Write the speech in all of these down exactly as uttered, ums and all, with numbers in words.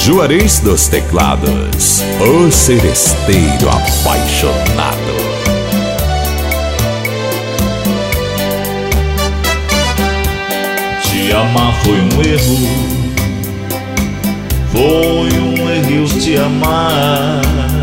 Juarez dos teclados, o seresteiro apaixonado. Te amar foi um erro, foi um erro te amar,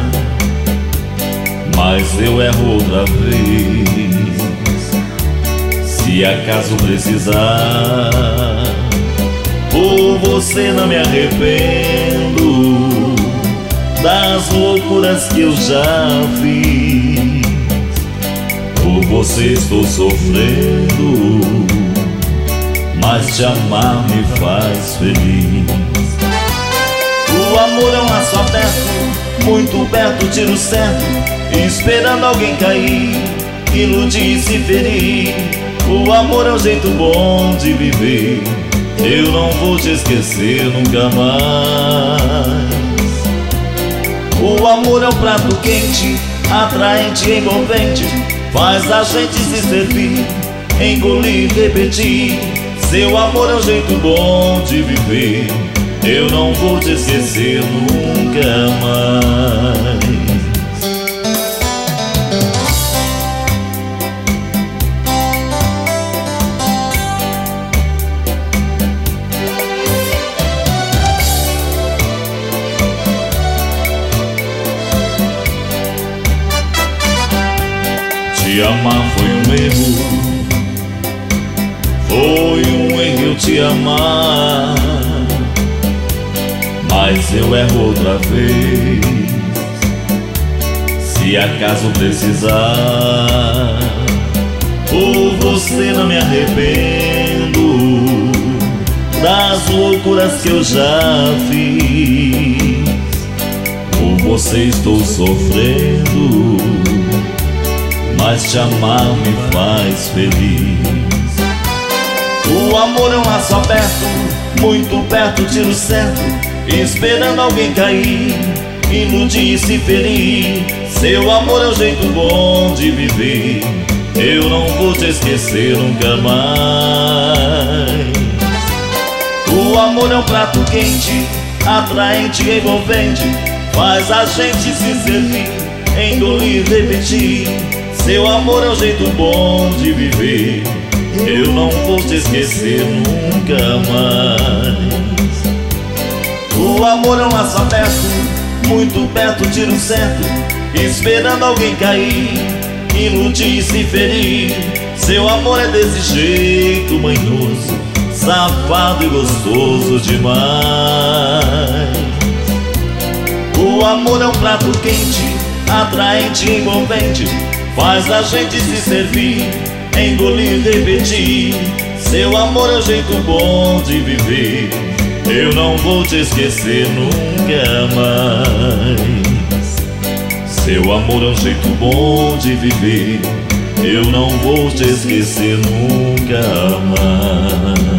mas eu erro outra vez. Se acaso precisar, por você não me arrependo das loucuras que eu já fiz. Por você estou sofrendo, mas te amar me faz feliz. O amor é um laço aberto, muito perto, tiro certo, esperando alguém cair, iludir e se ferir. O amor é um jeito bom de viver, eu não vou te esquecer nunca mais. O amor é um prato quente, atraente e envolvente, faz a gente se servir, engolir, repetir. Seu amor é um jeito bom de viver, eu não vou te esquecer nunca mais. Te amar foi um erro, foi um erro eu te amar, mas eu erro outra vez. Se acaso precisar, por você não me arrependo das loucuras que eu já fiz. Por você estou sofrendo, mas te amar me faz feliz. O amor é um laço aberto, muito perto, tiro certo, esperando alguém cair, iludir e se ferir. Seu amor é um jeito bom de viver, eu não vou te esquecer nunca mais. O amor é um prato quente, atraente e envolvente, faz a gente se servir, engolir, repetir. Seu amor é um jeito bom de viver, eu não vou te esquecer nunca mais. O amor é um laço aberto, muito perto, tiro certo, esperando alguém cair, iludir e se ferir. Seu amor é desse jeito manhoso, safado e gostoso demais. O amor é um prato quente, atraente e envolvente, faz a gente se servir, engolir, repetir. Seu amor é um jeito bom de viver, eu não vou te esquecer nunca mais. Seu amor é um jeito bom de viver, eu não vou te esquecer nunca mais.